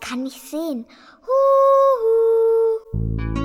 kann mich sehen. Huhu.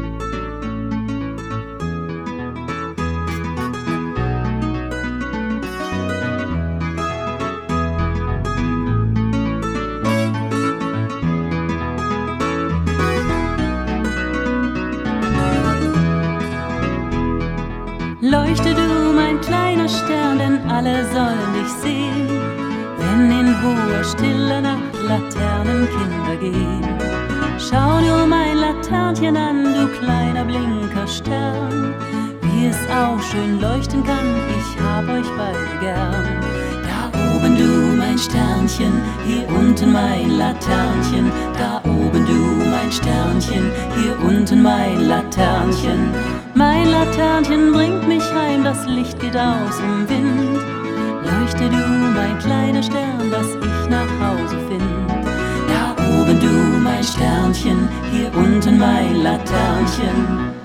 Leuchte du, mein kleiner Stern, denn alle sollen dich sehen, wenn in hoher, stiller Nacht Laternenkinder gehen. Schau nur mein Laternchen an, du kleiner Blinkerstern, wie es auch schön leuchten kann, ich hab euch beide gern. Da oben du, mein Sternchen, hier unten mein Laternchen, da oben du, mein Sternchen, hier unten mein Laternchen. Mein Laternchen bringt mich heim, das Licht geht aus im Wind. Leuchte du, mein kleiner Stern, dass ich nach Hause find. Da oben du, mein Sternchen, hier unten mein Laternchen.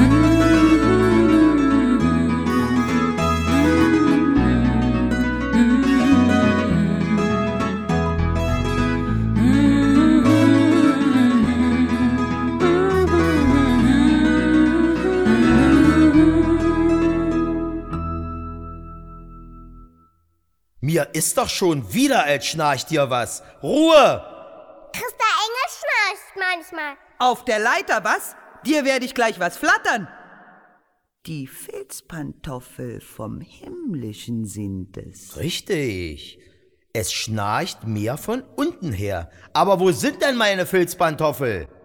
Mir ist doch schon wieder, als schnarcht dir was. Ruhe! Christa Engel schnarcht manchmal. Auf der Leiter, was? Dir werde ich gleich was flattern. Die Filzpantoffel vom Himmlischen sind es. Richtig. Es schnarcht mehr von unten her. Aber wo sind denn meine Filzpantoffel?